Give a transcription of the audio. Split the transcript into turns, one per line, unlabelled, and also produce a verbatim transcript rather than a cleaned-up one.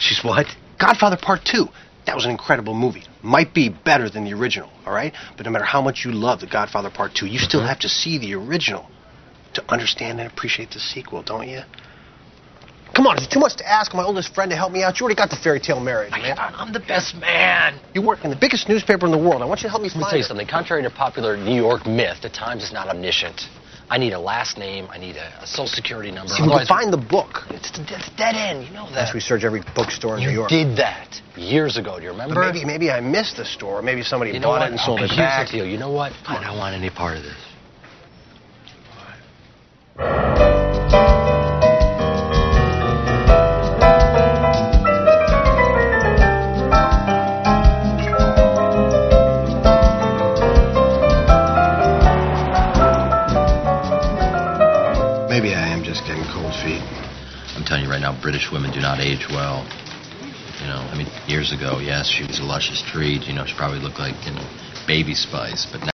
She's what?
Godfather Part two. That was an incredible movie. Might be better than the original, all right? But no matter how much you love The Godfather Part two, you still
Mm-hmm.
have to see the original to understand and appreciate the sequel, don't you? Come on, is it too much to ask my oldest friend to help me out? You already got the fairy tale marriage, man.
I'm the best man.
You work in the biggest newspaper in the world. I want you to help me
Let me
find
tell you
her.
something. Contrary to popular New York myth, the Times is not omniscient. I need a last name. I need a, a social security number.
See, we can find the book.
It's, it's dead end. You know that.
Let's research every bookstore in
you
New York.
did that years ago. Do you remember?
But maybe, maybe I missed the store. Maybe somebody
you know
bought
what?
it and sold
okay,
it
here's
back.
the deal. You know what? I don't want any part of this.
Maybe I am just getting cold feet.
I'm telling you right now, British women do not age well. You know, I mean, years ago, yes, she was a luscious treat. You know, she probably looked like, you know, Baby Spice. But now